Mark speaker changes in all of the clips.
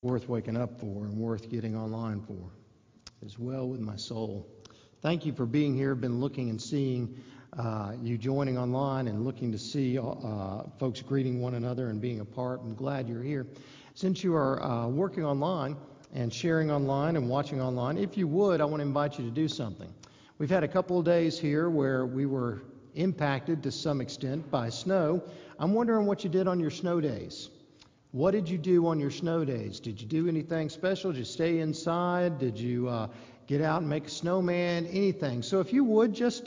Speaker 1: worth waking up for and worth getting online for. It is well with my soul. Thank you for being here. Been looking and seeing you joining online and looking to see folks greeting one another and being a part. I'm glad you're here. Since you are working online and sharing online and watching online, if you would, I want to invite you to do something. We've had a couple of days here where we were impacted to some extent by snow. I'm wondering what you did on your snow days. What did you do on your snow days? Did you do anything special? Did you stay inside? Did you get out and make a snowman? Anything. So if you would, just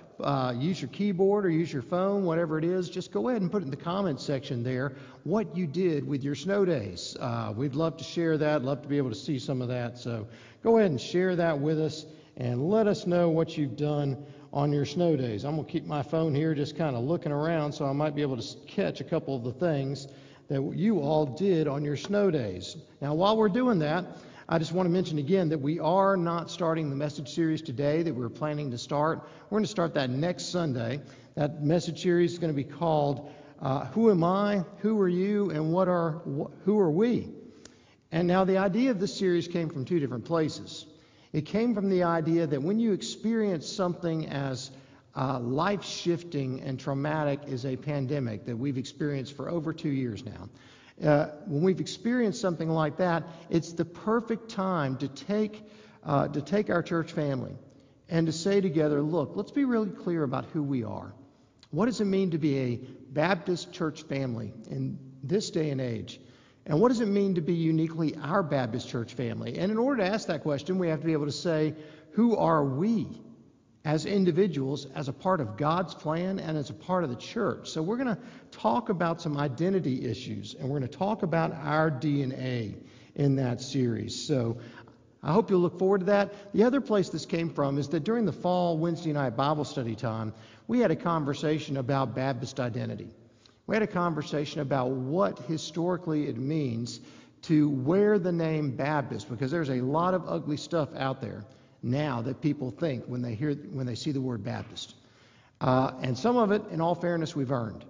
Speaker 1: use your keyboard or use your phone, whatever it is, just go ahead and put it in the comments section there what you did with your snow days. We'd love to share that, love to be able to see some of that. So go ahead and share that with us and let us know what you've done on your snow days. I'm going to keep my phone here just kind of looking around so I might be able to catch a couple of the things that you all did on your snow days. Now, while we're doing that, I just want to mention again that we are not starting the message series today that we're planning to start. We're going to start that next Sunday. That message series is going to be called Who Am I? Who Are You? And Who Are We? And now the idea of this series came from two different places. It came from the idea that when you experience something as life-shifting and traumatic as a pandemic that we've experienced for over 2 years now. When we've experienced something like that, it's the perfect time to take our church family and to say together, look, let's be really clear about who we are. What does it mean to be a Baptist church family in this day and age? And what does it mean to be uniquely our Baptist church family? And in order to ask that question, we have to be able to say, who are we? As individuals, as a part of God's plan, and as a part of the church. So we're going to talk about some identity issues, and we're going to talk about our DNA in that series. So I hope you'll look forward to that. The other place this came from is that during the fall Wednesday night Bible study time, we had a conversation about Baptist identity. We had a conversation about what historically it means to wear the name Baptist, because there's a lot of ugly stuff out there now that people think when they see the word Baptist. And some of it, in all fairness, we've earned.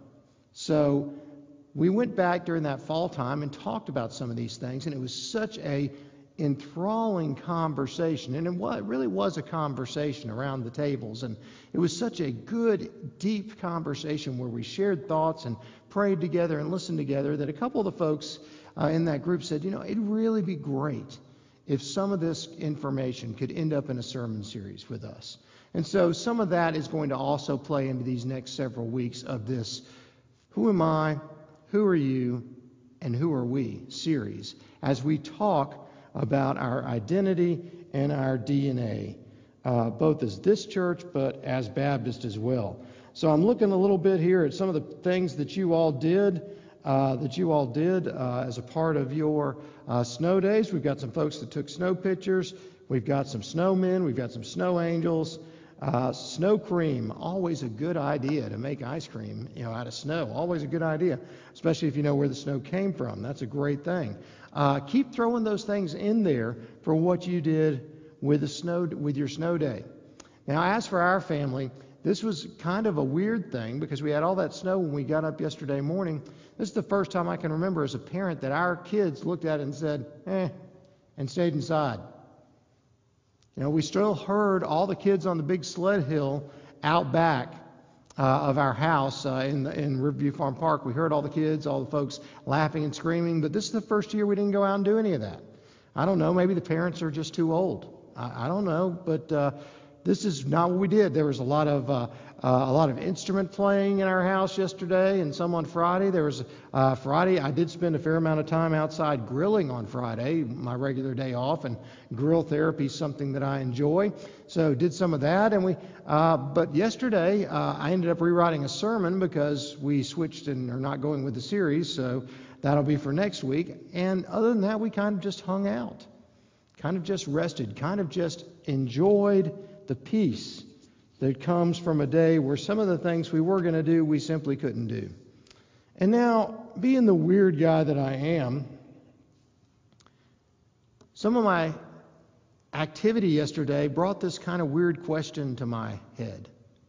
Speaker 1: So we went back during that fall time and talked about some of these things, and it was such a enthralling conversation. And it really was a conversation around the tables, and it was such a good, deep conversation where we shared thoughts and prayed together and listened together that a couple of the folks in that group said, it'd really be great if some of this information could end up in a sermon series with us. And so some of that is going to also play into these next several weeks of this Who Am I? Who Are You? And Who Are We? series as we talk about our identity and our DNA, both as this church but as Baptist as well. So I'm looking a little bit here at some of the things that you all did as a part of your snow days. We've got some folks that took snow pictures. We've got some snowmen. We've got some snow angels. Snow cream, always a good idea to make ice cream, out of snow. Always a good idea, especially if you know where the snow came from. That's a great thing. Keep throwing those things in there for what you did with your snow day. Now, as for our family, this was kind of a weird thing because we had all that snow when we got up yesterday morning. This is the first time I can remember as a parent that our kids looked at it and said, and stayed inside. We still heard all the kids on the big sled hill out back of our house in Riverview Farm Park. We heard all the kids, all the folks laughing and screaming, but this is the first year we didn't go out and do any of that. I don't know, maybe the parents are just too old. I don't know, but this is not what we did. There was a lot of instrument playing in our house yesterday, and some on Friday. There was Friday. I did spend a fair amount of time outside grilling on Friday, my regular day off, and grill therapy is something that I enjoy. So did some of that, and but yesterday I ended up rewriting a sermon because we switched and are not going with the series. So that'll be for next week. And other than that, we kind of just hung out, kind of just rested, kind of just enjoyed the peace that comes from a day where some of the things we were going to do, we simply couldn't do. And now, being the weird guy that I am, some of my activity yesterday brought this kind of weird question to my head.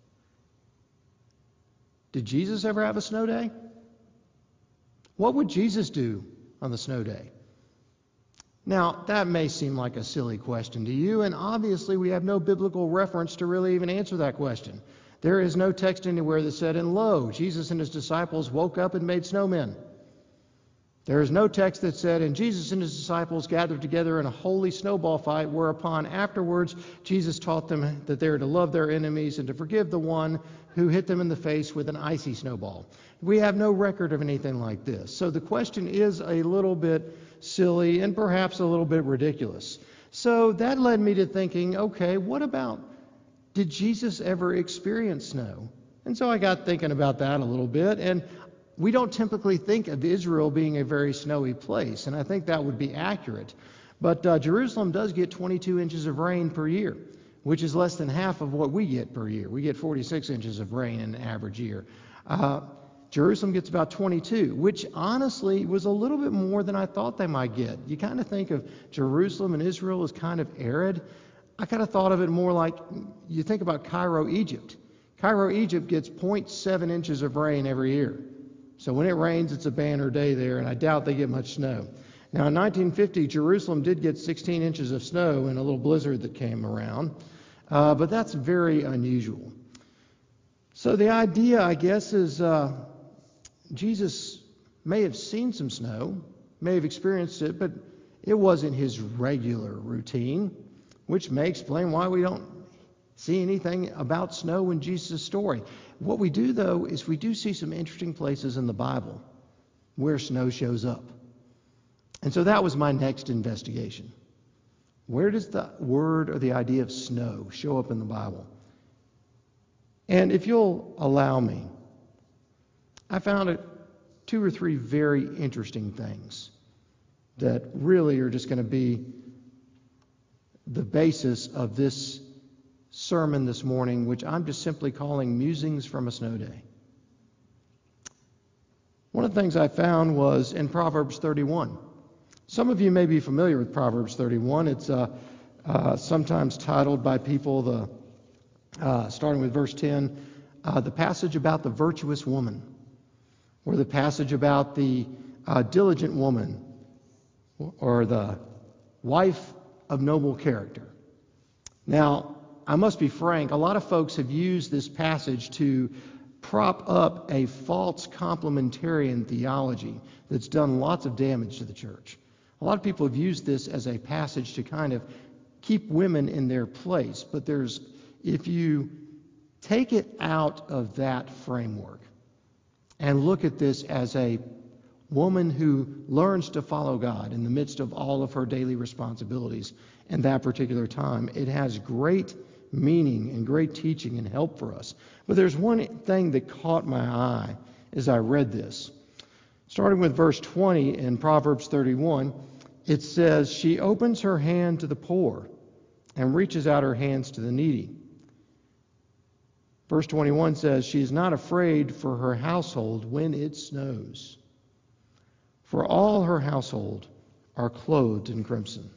Speaker 1: Did Jesus ever have a snow day? What would Jesus do on the snow day? Now, that may seem like a silly question to you, and obviously we have no biblical reference to really even answer that question. There is no text anywhere that said, and lo, Jesus and his disciples woke up and made snowmen. There is no text that said, and Jesus and his disciples gathered together in a holy snowball fight, whereupon afterwards Jesus taught them that they are to love their enemies and to forgive the one who hit them in the face with an icy snowball. We have no record of anything like this. So the question is a little bit silly and perhaps a little bit ridiculous. So that led me to thinking, okay, what about, did Jesus ever experience snow? And so I got thinking about that a little bit, and we don't typically think of Israel being a very snowy place, and I think that would be accurate. But Jerusalem does get 22 inches of rain per year, which is less than half of what we get per year. We get 46 inches of rain in an average year. Jerusalem gets about 22, which honestly was a little bit more than I thought they might get. You kind of think of Jerusalem and Israel as kind of arid. I kind of thought of it more like you think about Cairo, Egypt. Cairo, Egypt gets 0.7 inches of rain every year. So when it rains, it's a banner day there, and I doubt they get much snow. Now, in 1950, Jerusalem did get 16 inches of snow in a little blizzard that came around, but that's very unusual. So the idea, I guess, is Jesus may have seen some snow, may have experienced it, but it wasn't his regular routine, which may explain why we don't see anything about snow in Jesus' story. What we do, though, is we do see some interesting places in the Bible where snow shows up. And so that was my next investigation. Where does the word or the idea of snow show up in the Bible? And if you'll allow me, I found 2 or 3 very interesting things that really are just going to be the basis of this sermon this morning, which I'm just simply calling Musings from a Snow Day. One of the things I found was in Proverbs 31. Some of you may be familiar with Proverbs 31. It's sometimes titled by people, starting with verse 10, the passage about the virtuous woman, or the passage about the diligent woman, or the wife of noble character. Now, I must be frank, a lot of folks have used this passage to prop up a false complementarian theology that's done lots of damage to the church. A lot of people have used this as a passage to kind of keep women in their place, but if you take it out of that framework and look at this as a woman who learns to follow God in the midst of all of her daily responsibilities in that particular time, it has great meaning and great teaching and help for us. But there's one thing that caught my eye as I read this. Starting with verse 20 in Proverbs 31, it says, "She opens her hand to the poor and reaches out her hands to the needy." Verse 21 says, "She is not afraid for her household when it snows, for all her household are clothed in crimson."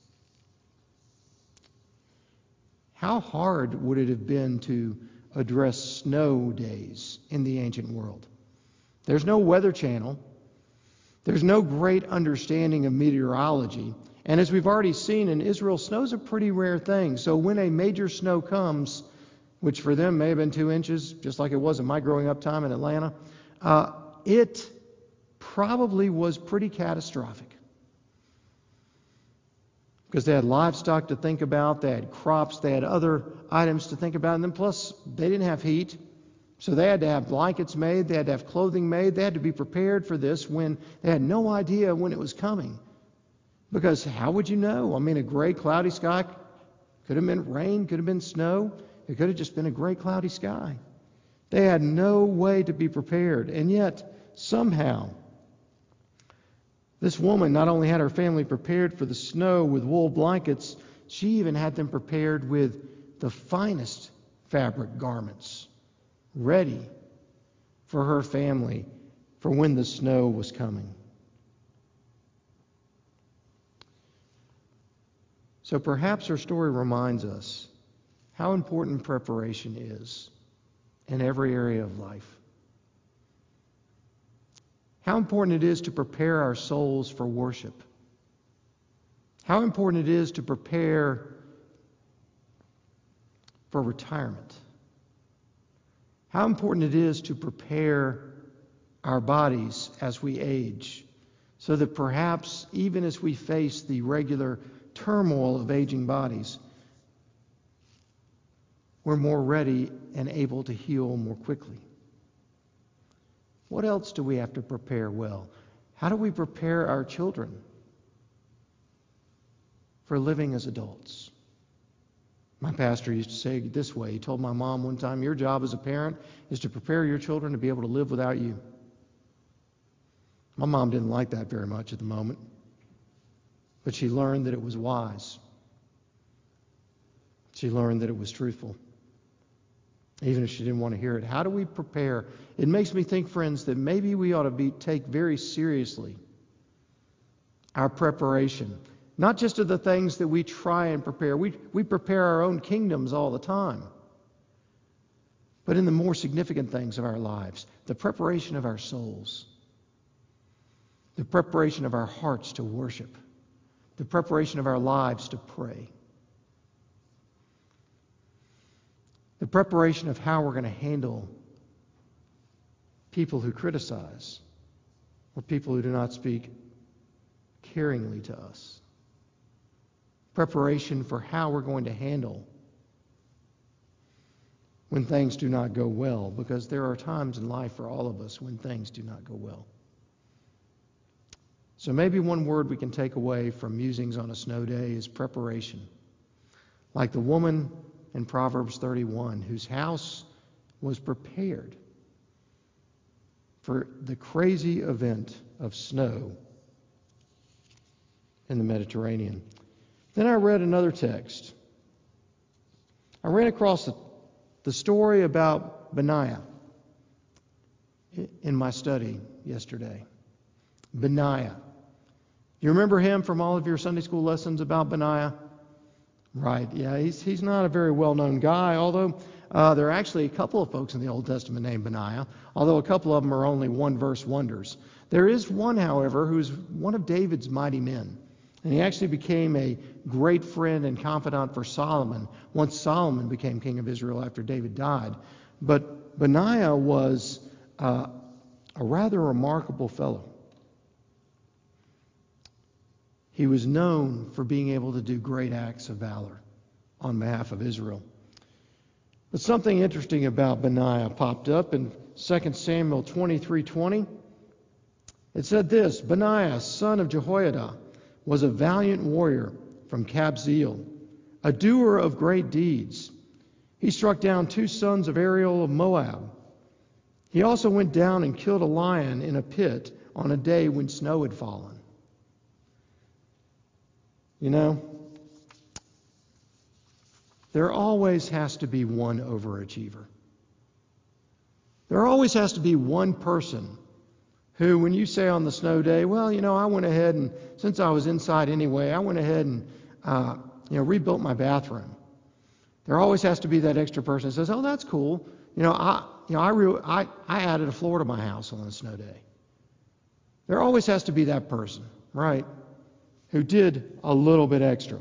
Speaker 1: How hard would it have been to address snow days in the ancient world? There's no weather channel. There's no great understanding of meteorology. And as we've already seen in Israel, snow's a pretty rare thing. So when a major snow comes, which for them may have been 2 inches, just like it was in my growing up time in Atlanta, it probably was pretty catastrophic. Because they had livestock to think about, they had crops, they had other items to think about, and then plus they didn't have heat, so they had to have blankets made, they had to have clothing made, they had to be prepared for this when they had no idea when it was coming. Because how would you know? I mean, a gray, cloudy sky could have been rain, could have been snow, it could have just been a gray, cloudy sky. They had no way to be prepared, and yet somehow this woman not only had her family prepared for the snow with wool blankets, she even had them prepared with the finest fabric garments, ready for her family for when the snow was coming. So perhaps her story reminds us how important preparation is in every area of life. How important it is to prepare our souls for worship. how important it is to prepare for retirement. How important it is to prepare our bodies as we age, so that perhaps even as we face the regular turmoil of aging bodies, we're more ready and able to heal more quickly. What else do we have to prepare well? How do we prepare our children for living as adults? My pastor used to say it this way. He told my mom one time, your job as a parent is to prepare your children to be able to live without you. My mom didn't like that very much at the moment, but she learned that it was wise. She learned that it was truthful, even if she didn't want to hear it. How do we prepare? It makes me think, friends, that maybe we ought to take very seriously our preparation. Not just of the things that we try and prepare. We prepare our own kingdoms all the time. But in the more significant things of our lives, the preparation of our souls, the preparation of our hearts to worship, the preparation of our lives to pray, the preparation of how we're going to handle people who criticize or people who do not speak caringly to us. Preparation for how we're going to handle when things do not go well, because there are times in life for all of us when things do not go well. So maybe one word we can take away from musings on a snow day is preparation. Like the woman in Proverbs 31, whose house was prepared for the crazy event of snow in the Mediterranean. Then I read another text. I ran across the story about Benaiah in my study yesterday. Benaiah. You remember him from all of your Sunday school lessons about Benaiah? Right, yeah, he's not a very well-known guy, although there are actually a couple of folks in the Old Testament named Benaiah, although a couple of them are only one-verse wonders. There is one, however, who's one of David's mighty men. And he actually became a great friend and confidant for Solomon once Solomon became king of Israel after David died. But Benaiah was a rather remarkable fellow. He was known for being able to do great acts of valor on behalf of Israel. But something interesting about Benaiah popped up in 2 Samuel 23:20. It said this, Benaiah, son of Jehoiada, was a valiant warrior from Kabzeel, a doer of great deeds. He struck down 2 sons of Ariel of Moab. He also went down and killed a lion in a pit on a day when snow had fallen. You know, there always has to be one overachiever. There always has to be one person who, when you say on the snow day, well, you know, I went ahead and, since I was inside anyway, I went ahead and, rebuilt my bathroom. There always has to be that extra person that says, oh, that's cool. I added a floor to my house on a snow day. There always has to be that person, right, who did a little bit extra.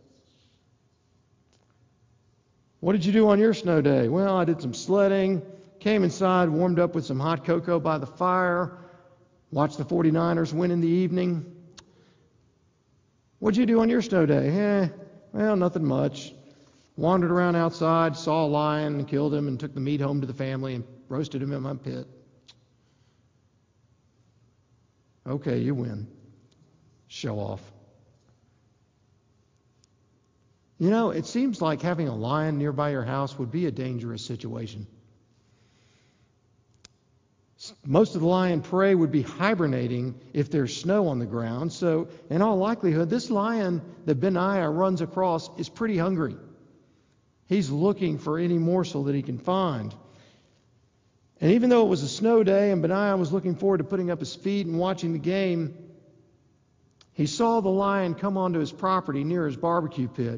Speaker 1: What did you do on your snow day? Well, I did some sledding, came inside, warmed up with some hot cocoa by the fire, watched the 49ers win in the evening. What'd you do on your snow day? Well, nothing much. Wandered around outside, saw a lion and killed him and took the meat home to the family and roasted him in my pit. Okay, you win. Show off. You know, it seems like having a lion nearby your house would be a dangerous situation. Most of the lion prey would be hibernating if there's snow on the ground. So, in all likelihood, this lion that Benaiah runs across is pretty hungry. He's looking for any morsel that he can find. And even though it was a snow day and Benaiah was looking forward to putting up his feet and watching the game, he saw the lion come onto his property near his barbecue pit.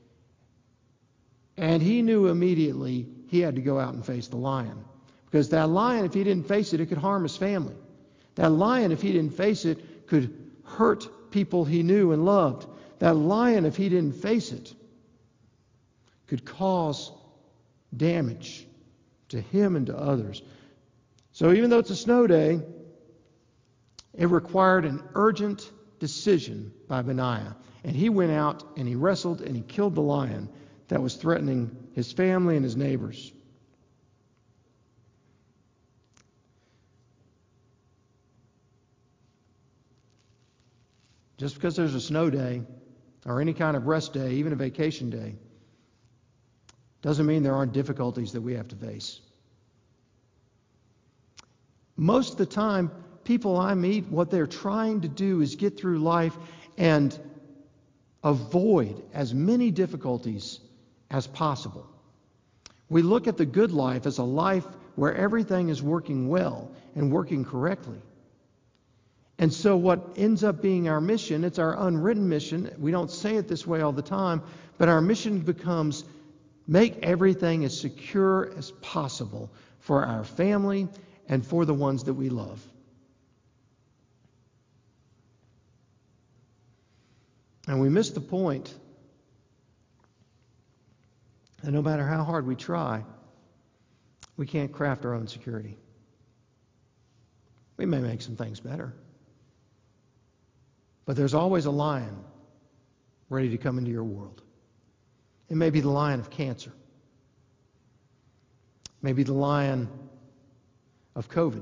Speaker 1: And he knew immediately he had to go out and face the lion. Because that lion, if he didn't face it, it could harm his family. That lion, if he didn't face it, could hurt people he knew and loved. That lion, if he didn't face it, could cause damage to him and to others. So even though it's a snow day, it required an urgent decision by Benaiah. And he went out and he wrestled and he killed the lion that was threatening his family and his neighbors. Just because there's a snow day or any kind of rest day, even a vacation day, doesn't mean there aren't difficulties that we have to face. Most of the time, people I meet, what they're trying to do is get through life and avoid as many difficulties as possible. We look at the good life as a life where everything is working well and working correctly. And so what ends up being our mission, it's our unwritten mission. We don't say it this way all the time, but our mission becomes make everything as secure as possible for our family and for the ones that we love. And we miss the point that no matter how hard we try, we can't craft our own security. We may make some things better, but there's always a lion ready to come into your world. It may be the lion of cancer. It may be the lion of COVID.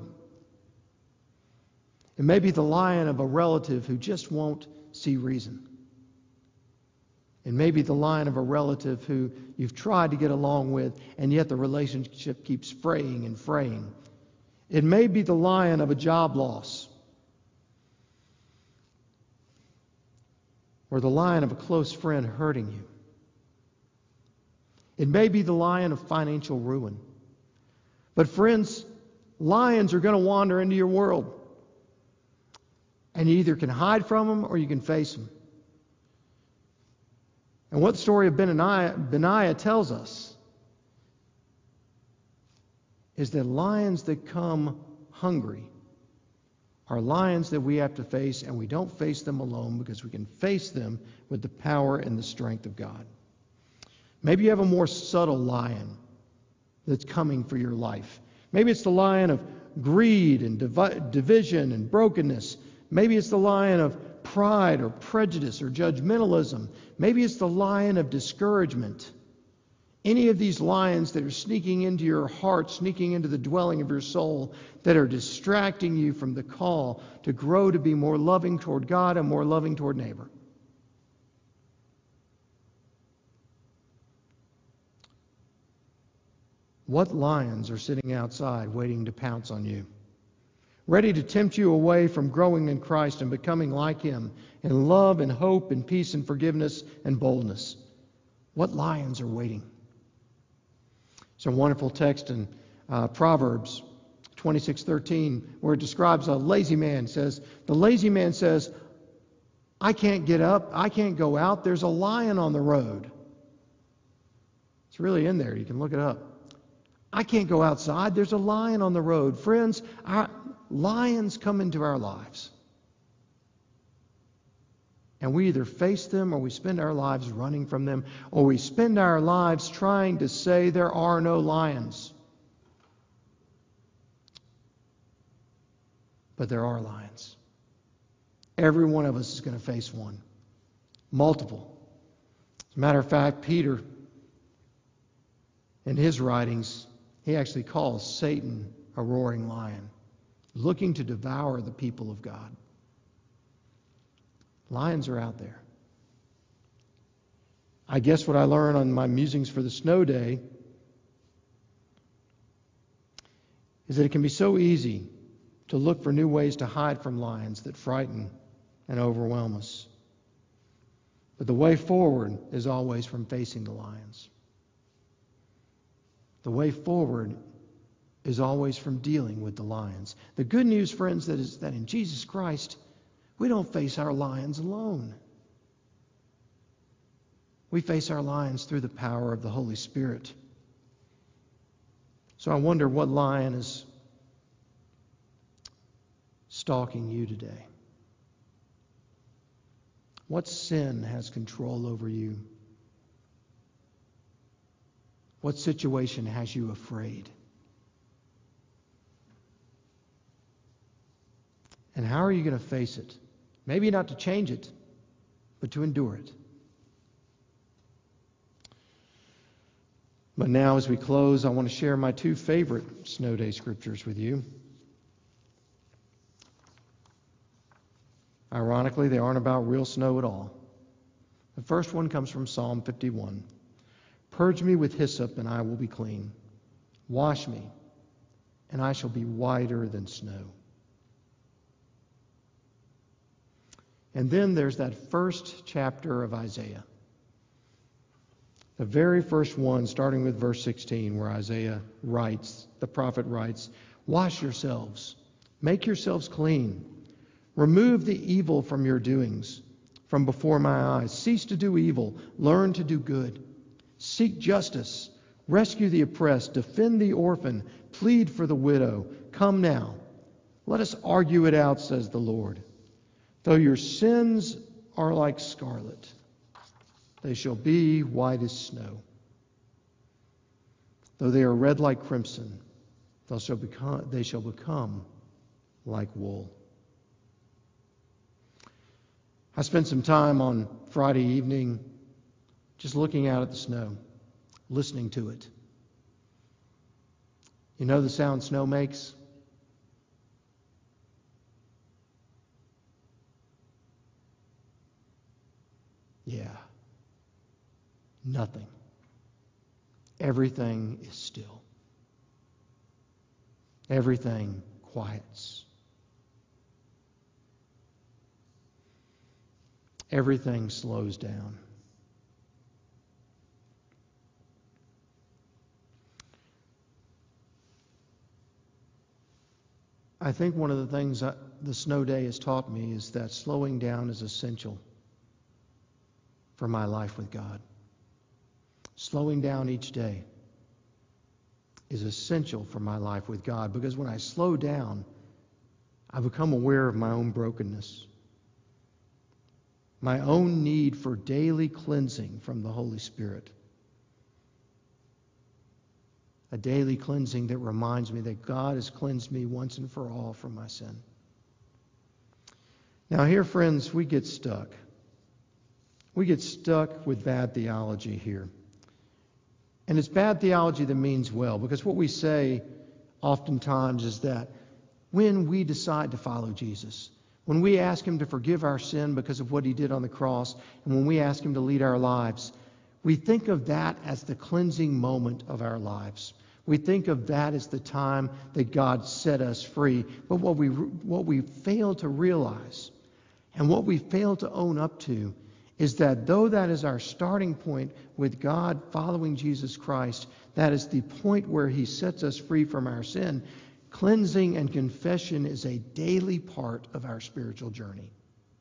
Speaker 1: It may be the lion of a relative who just won't see reason. It may be the lion of a relative who you've tried to get along with, and yet the relationship keeps fraying and fraying. It may be the lion of a job loss, or the lion of a close friend hurting you. It may be the lion of financial ruin. But friends, lions are going to wander into your world. And you either can hide from them or you can face them. And what the story of Benaiah tells us is that lions that come hungry are lions that we have to face, and we don't face them alone because we can face them with the power and the strength of God. Maybe you have a more subtle lion that's coming for your life. Maybe it's the lion of greed and division and brokenness. Maybe it's the lion of pride or prejudice or judgmentalism. Maybe it's the lion of discouragement. Any of these lions that are sneaking into your heart, sneaking into the dwelling of your soul, that are distracting you from the call to grow to be more loving toward God and more loving toward neighbor. What lions are sitting outside waiting to pounce on you, ready to tempt you away from growing in Christ and becoming like Him in love and hope and peace and forgiveness and boldness? What lions are waiting? It's a wonderful text in Proverbs 26:13 where it describes a lazy man. It says, the lazy man says, I can't get up, I can't go out, there's a lion on the road. It's really in there, you can look it up. I can't go outside, there's a lion on the road. Friends, our lions come into our lives. And we either face them or we spend our lives running from them, or we spend our lives trying to say there are no lions. But there are lions. Every one of us is going to face one. Multiple. As a matter of fact, Peter, in his writings, he actually calls Satan a roaring lion, looking to devour the people of God. Lions are out there. I guess what I learned on my musings for the snow day is that it can be so easy to look for new ways to hide from lions that frighten and overwhelm us. But the way forward is always from facing the lions. The way forward is always from dealing with the lions. The good news, friends, is that in Jesus Christ, we don't face our lions alone. We face our lions through the power of the Holy Spirit. So I wonder what lion is stalking you today. What sin has control over you? What situation has you afraid? And how are you going to face it? Maybe not to change it, but to endure it. But now, as we close, I want to share my two favorite snow day scriptures with you. Ironically, they aren't about real snow at all. The first one comes from Psalm 51. Purge me with hyssop, and I will be clean. Wash me, and I shall be whiter than snow. And then there's that first chapter of Isaiah. The very first one, starting with verse 16, where Isaiah writes, the prophet writes, wash yourselves, make yourselves clean. Remove the evil from your doings, from before my eyes. Cease to do evil, learn to do good. Seek justice, rescue the oppressed, defend the orphan, plead for the widow. Come now, let us argue it out, says the Lord. Though your sins are like scarlet, they shall be white as snow. Though they are red like crimson, they shall become like wool. I spent some time on Friday evening just looking out at the snow, listening to it. You know the sound snow makes? Yeah. Nothing. Everything is still. Everything quiets. Everything slows down. I think one of the things the snow day has taught me is that slowing down is essential for my life with God. Slowing down each day is essential for my life with God, because when I slow down, I become aware of my own brokenness, my own need for daily cleansing from the Holy Spirit. A daily cleansing that reminds me that God has cleansed me once and for all from my sin. Now here, friends, we get stuck. We get stuck with bad theology here. And it's bad theology that means well, because what we say oftentimes is that when we decide to follow Jesus, when we ask Him to forgive our sin because of what He did on the cross, and when we ask Him to lead our lives, we think of that as the cleansing moment of our lives. We think of that as the time that God set us free. But what we fail to realize, and what we fail to own up to, is that though that is our starting point with God following Jesus Christ, that is the point where He sets us free from our sin, cleansing and confession is a daily part of our spiritual journey.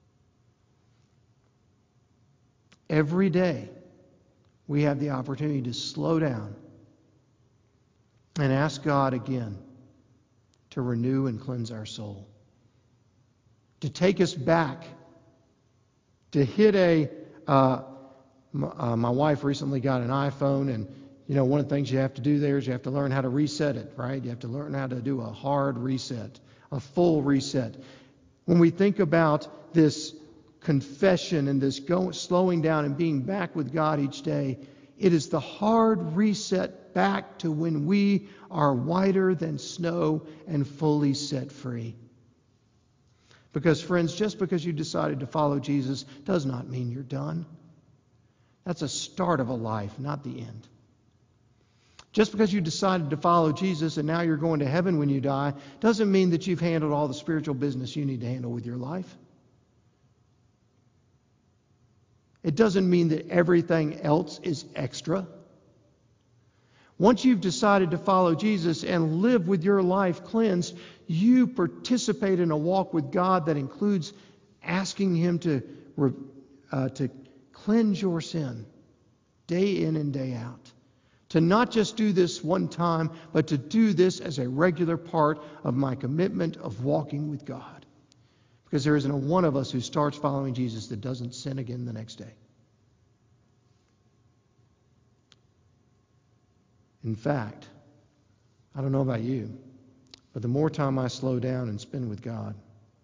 Speaker 1: Every day, we have the opportunity to slow down and ask God again to renew and cleanse our soul, to take us back, to hit my wife recently got an iPhone, and one of the things you have to do there is you have to learn how to reset it, right? You have to learn how to do a hard reset, a full reset. When we think about this confession and this slowing down and being back with God each day, it is the hard reset back to when we are whiter than snow and fully set free. Because, friends, just because you decided to follow Jesus does not mean you're done. That's a start of a life, not the end. Just because you decided to follow Jesus and now you're going to heaven when you die doesn't mean that you've handled all the spiritual business you need to handle with your life. It doesn't mean that everything else is extra. Once you've decided to follow Jesus and live with your life cleansed, you participate in a walk with God that includes asking Him to cleanse your sin day in and day out. To not just do this one time, but to do this as a regular part of my commitment of walking with God. Because there isn't a one of us who starts following Jesus that doesn't sin again the next day. In fact, I don't know about you, but the more time I slow down and spend with God,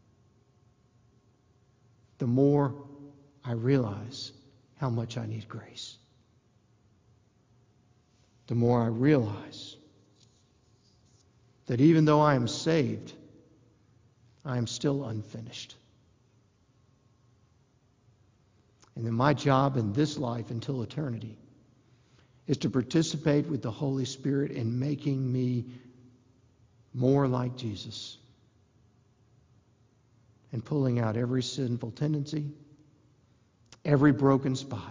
Speaker 1: the more I realize how much I need grace. The more I realize that even though I am saved, I am still unfinished. And that my job in this life until eternity is to participate with the Holy Spirit in making me more like Jesus and pulling out every sinful tendency, every broken spot,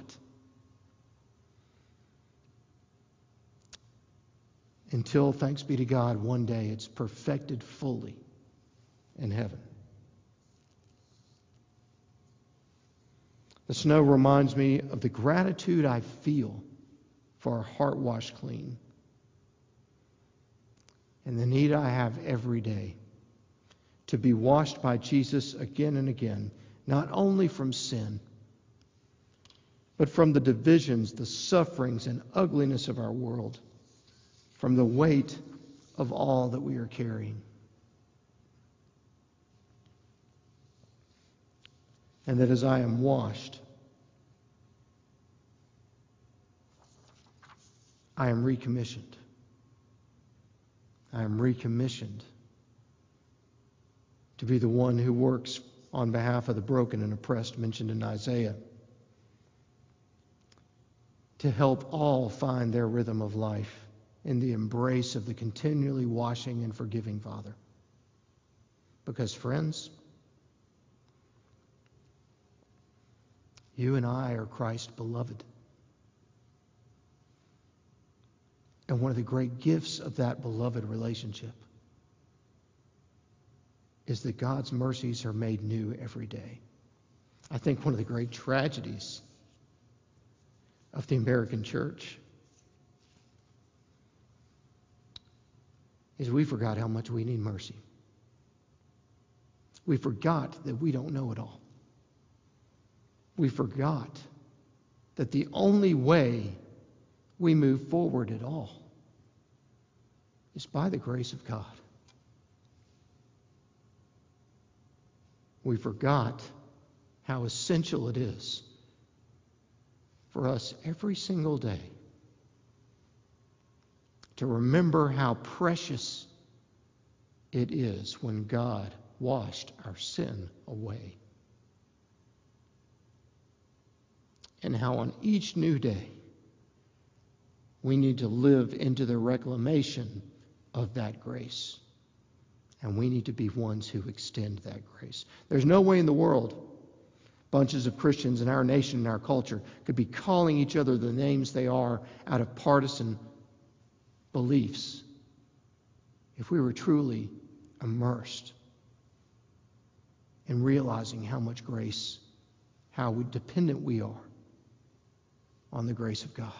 Speaker 1: until, thanks be to God, one day it's perfected fully in heaven. The snow reminds me of the gratitude I feel for a heart washed clean, and the need I have every day to be washed by Jesus again and again, not only from sin, but from the divisions, the sufferings, and ugliness of our world, from the weight of all that we are carrying. And that as I am washed, I am recommissioned. I am recommissioned to be the one who works on behalf of the broken and oppressed mentioned in Isaiah, to help all find their rhythm of life in the embrace of the continually washing and forgiving Father. Because, friends, you and I are Christ's beloved. And one of the great gifts of that beloved relationship is that God's mercies are made new every day. I think one of the great tragedies of the American church is we forgot how much we need mercy. We forgot that we don't know it all. We forgot that the only way we move forward at all is by the grace of God. We forgot how essential it is for us every single day to remember how precious it is when God washed our sin away. And how on each new day we need to live into the reclamation of that grace. And we need to be ones who extend that grace. There's no way in the world bunches of Christians in our nation and our culture could be calling each other the names they are out of partisan beliefs if we were truly immersed in realizing how much grace, how dependent we are on the grace of God.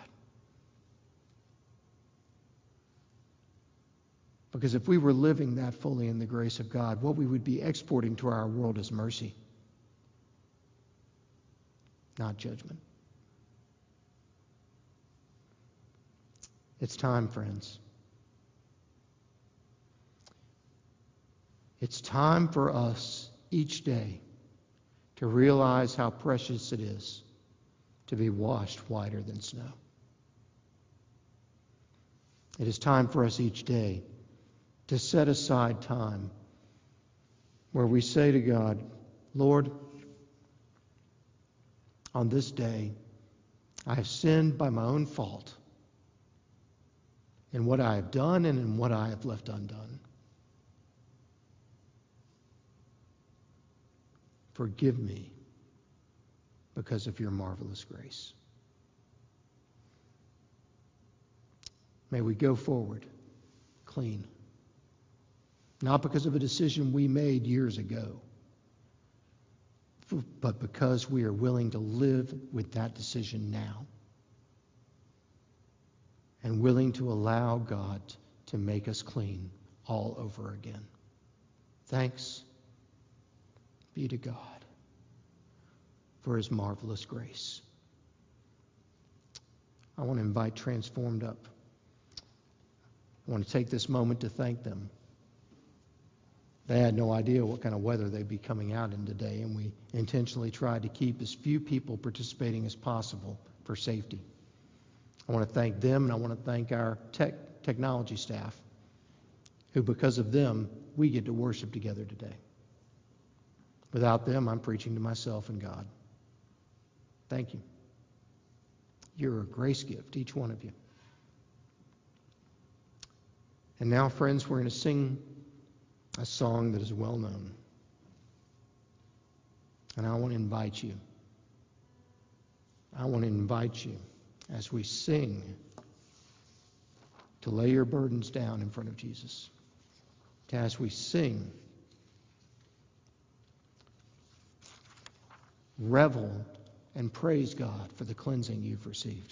Speaker 1: Because if we were living that fully in the grace of God, what we would be exporting to our world is mercy, not judgment. It's time, friends. It's time for us each day to realize how precious it is to be washed whiter than snow. It is time for us each day to set aside time where we say to God, Lord, on this day, I have sinned by my own fault in what I have done and in what I have left undone. Forgive me because of your marvelous grace. May we go forward clean, not because of a decision we made years ago, but because we are willing to live with that decision now and willing to allow God to make us clean all over again. Thanks be to God for his marvelous grace. I want to invite Transformed up. I want to take this moment to thank them. They had no idea what kind of weather they'd be coming out in today, and we intentionally tried to keep as few people participating as possible for safety. I want to thank them, and I want to thank our technology staff, who because of them, we get to worship together today. Without them, I'm preaching to myself and God. Thank you. You're a grace gift, each one of you. And now, friends, we're going to sing a song that is well known. And I want to invite you. As we sing to lay your burdens down in front of Jesus. As we sing, revel and praise God for the cleansing you've received.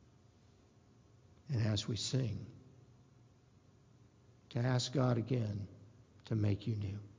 Speaker 1: And as we sing, to ask God again to make you new.